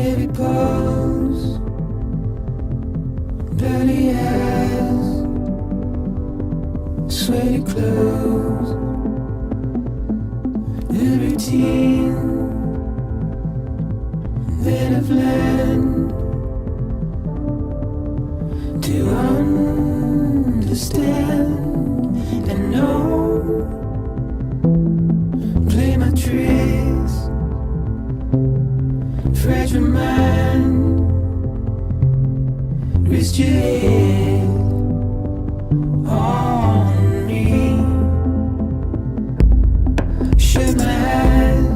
heavy pulse, bloody eyes, sweaty clothes, the routine that I've learned to understand and know. Play my tricks, fragile mind, rest your head on me. Shut my eyes,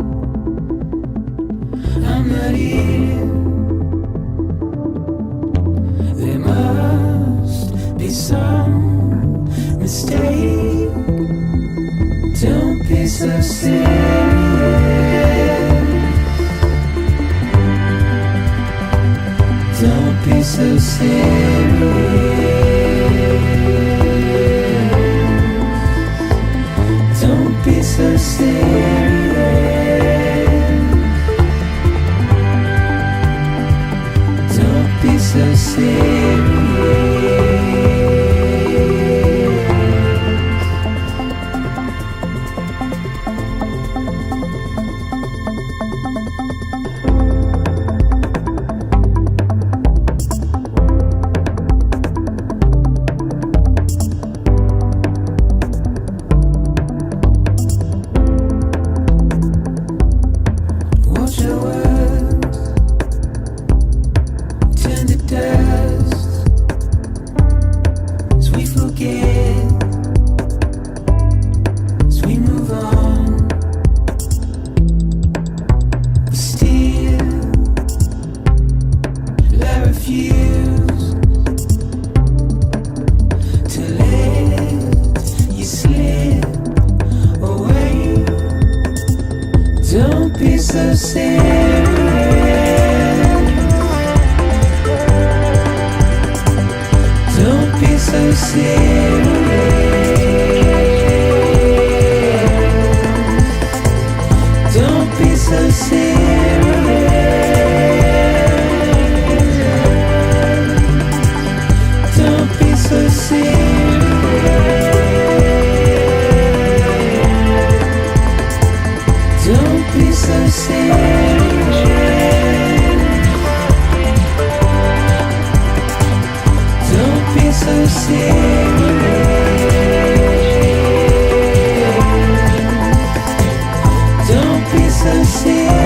I'm not here. There must be some mistake. Don't be so serious. Don't be so serious. Don't be so serious. Don't be so serious. Watch your words turn to dust as we forget, as we move on. But still, I refuse to let you slip away. Don't be so serious. Don't be so serious. Don't be so serious. Don't be so serious. Don't be so serious. Don't be so serious. Don't be so serious.